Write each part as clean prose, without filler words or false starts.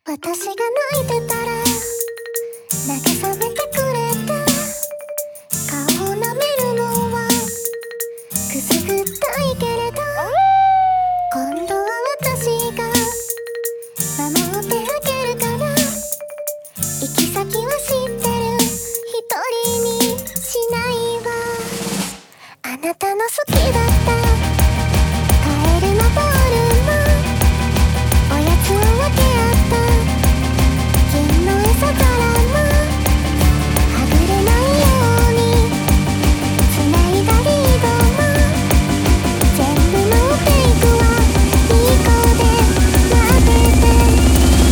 私が泣いてたら慰めてくれた。顔を舐めるのはくすぐったいけれど、今度は私が守ってあげるから。行き先は知ってる、一人にしないわ。あなたの好きだったカエルのボールもおやつを分け合った。金の餌皿もはぐれないようにつないだリードも全部持っていくわ。いい子で待ってて。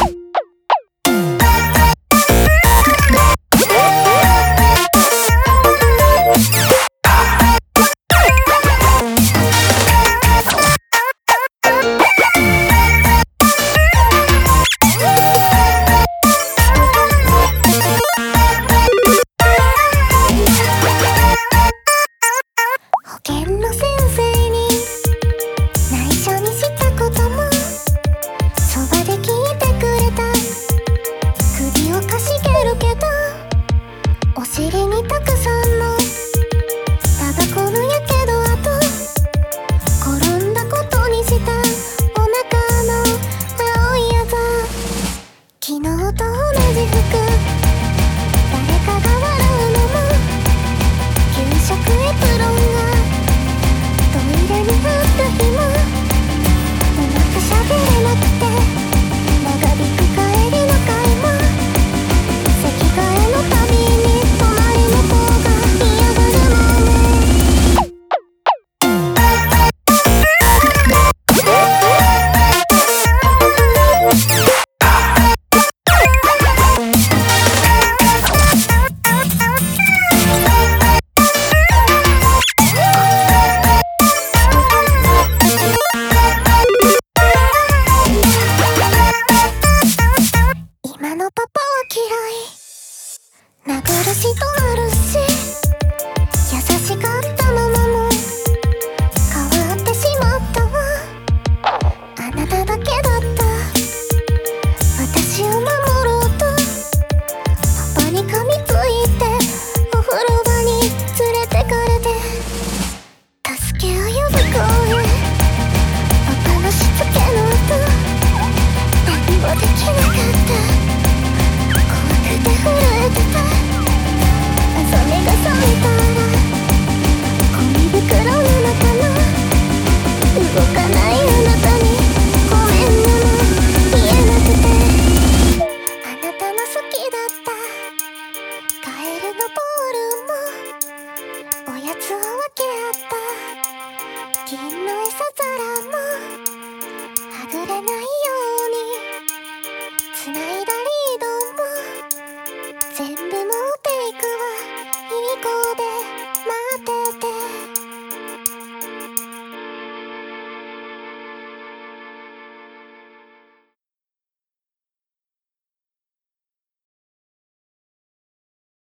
保健の先生に内緒にしたこともそばで聞いてくれた。首をかしげるけどお尻にたくさんのタバコのやけど跡、転んだことにしたお腹の青いあざ。昨日と同じ服、誰かが笑うのも給食エプロンがトイレにあった日もうまく喋れなくて長引く帰りの会も席替えのたびに隣の子が嫌がるのね。今のパパは嫌い、殴る人あるし優しかったママも変わってしまったわ。あなただけだった私を守ろうとパパに噛みついてお風呂場に連れてかれて、助けを呼ぶ声、パパのしつけの音、何もできなかった。怖くて震えてた。朝目が覚めたらゴミ袋の中の動かないあなたにごめんねも言えなくて。あなたの好きだったカエルのボールもおやつを分け合った金の餌皿もはぐれないようにつないだリードも全部持